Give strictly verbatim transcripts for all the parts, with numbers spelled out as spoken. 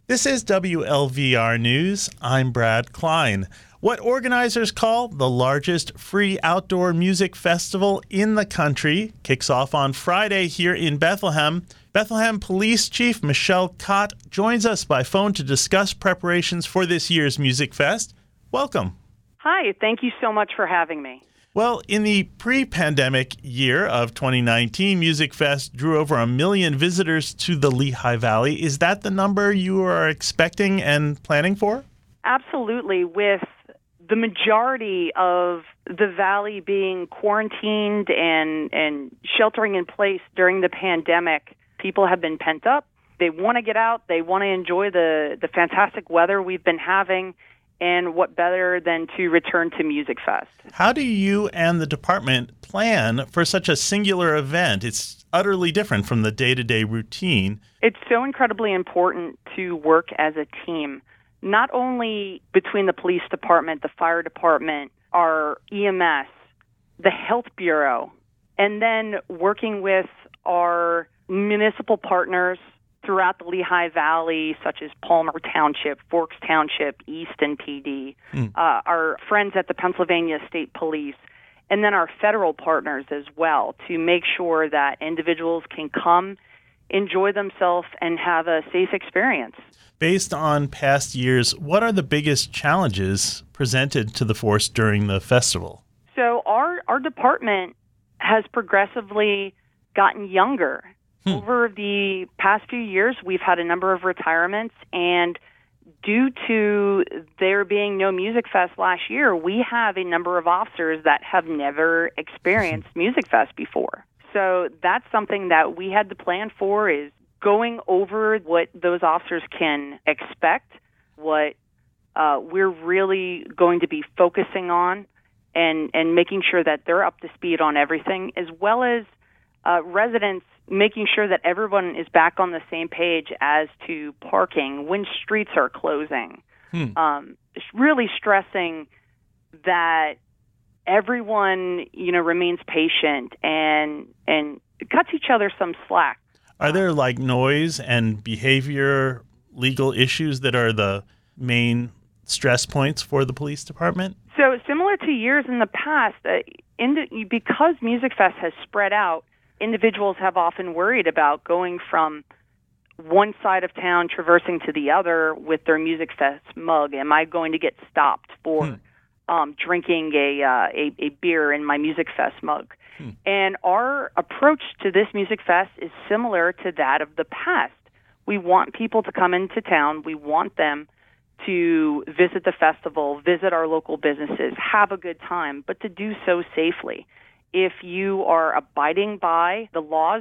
This is W L V R News. I'm Brad Klein. What organizers call the largest free outdoor music festival in the country kicks off on Friday here in Bethlehem. Bethlehem Police Chief Michelle Cott joins us by phone to discuss preparations for this year's Music Fest. Welcome. Hi, thank you so much for having me. Well, in the pre-pandemic year of twenty nineteen, Music Fest drew over a million visitors to the Lehigh Valley. Is that the number you are expecting and planning for? Absolutely. With the majority of the valley being quarantined and, and sheltering in place during the pandemic, people have been pent up. They want to get out. They want to enjoy the, the fantastic weather we've been having. And what better than to return to Music Fest? How do you and the department plan for such a singular event? It's utterly different from the day-to-day routine. It's so incredibly important to work as a team, not only between the police department, the fire department, our E M S, the health bureau, and then working with our municipal partners throughout the Lehigh Valley, such as Palmer Township, Forks Township, Easton P D, mm. uh, our friends at the Pennsylvania State Police, and then our federal partners as well, to make sure that individuals can come, enjoy themselves, and have a safe experience. Based on past years, what are the biggest challenges presented to the force during the festival? So our, our department has progressively gotten younger. Hmm. Over the past few years, we've had a number of retirements, and due to there being no Music Fest last year, we have a number of officers that have never experienced Music Fest before. So that's something that we had to plan for, is going over what those officers can expect, what uh, we're really going to be focusing on, and, and making sure that they're up to speed on everything, as well as uh, residents making sure that everyone is back on the same page as to parking, when streets are closing. Hmm. Um, really stressing that everyone, you know, remains patient and and cuts each other some slack. Are there like noise and behavior legal issues that are the main stress points for the police department? So similar to years in the past, uh, in the, because Music Fest has spread out, individuals have often worried about going from one side of town, traversing to the other with their Music Fest mug. Am I going to get stopped for hmm. um, drinking a, uh, a a beer in my Music Fest mug? Hmm. And our approach to this Music Fest is similar to that of the past. We want people to come into town. We want them to visit the festival, visit our local businesses, have a good time, but to do so safely. If you are abiding by the laws,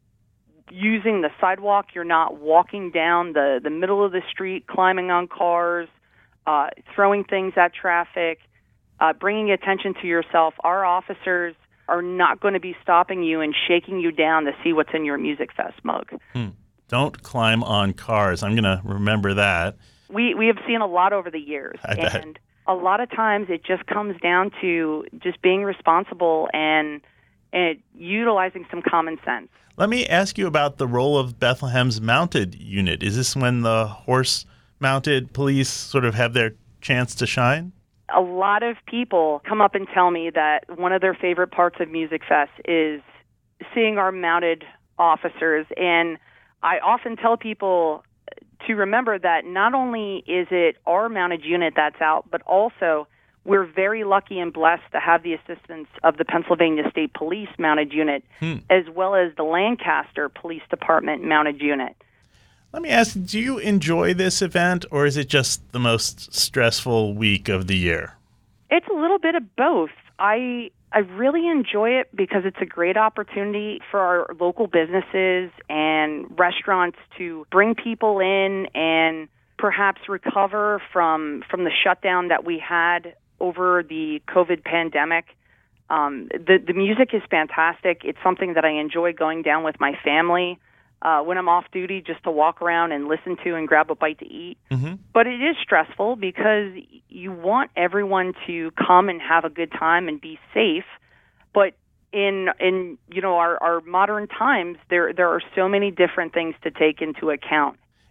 using the sidewalk, you're not walking down the, the middle of the street, climbing on cars, uh, throwing things at traffic, uh, bringing attention to yourself, our officers are not going to be stopping you and shaking you down to see what's in your Music Fest mug. Hmm. Don't climb on cars. I'm going to remember that. We we have seen a lot over the years. I bet. And a lot of times it just comes down to just being responsible and, and utilizing some common sense. Let me ask you about the role of Bethlehem's mounted unit. Is this when the horse-mounted police sort of have their chance to shine? A lot of people come up and tell me that one of their favorite parts of Music Fest is seeing our mounted officers. And I often tell people to remember that not only is it our mounted unit that's out, but also we're very lucky and blessed to have the assistance of the Pennsylvania State Police mounted unit, hmm. as well as the Lancaster Police Department mounted unit. Let me ask, do you enjoy this event, or is it just the most stressful week of the year? It's a little bit of both. I I really enjoy it because it's a great opportunity for our local businesses and restaurants to bring people in and perhaps recover from from the shutdown that we had over the COVID pandemic. Um, the, the music is fantastic. It's something that I enjoy going down with my family uh, when I'm off duty, just to walk around and listen to and grab a bite to eat. Mm-hmm. But it is stressful because you want everyone to come and have a good time and be safe. But in in you know our, our modern times, there there are so many different things to take into account.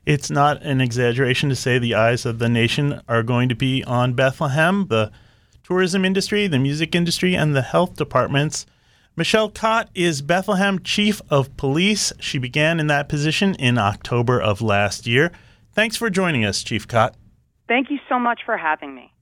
It's not an exaggeration to say the eyes of the nation are going to be on Bethlehem, the tourism industry, the music industry, and the health departments. Michelle Cott is Bethlehem Chief of Police. She began in that position in October of last year. Thanks for joining us, Chief Cott. Thank you so much for having me.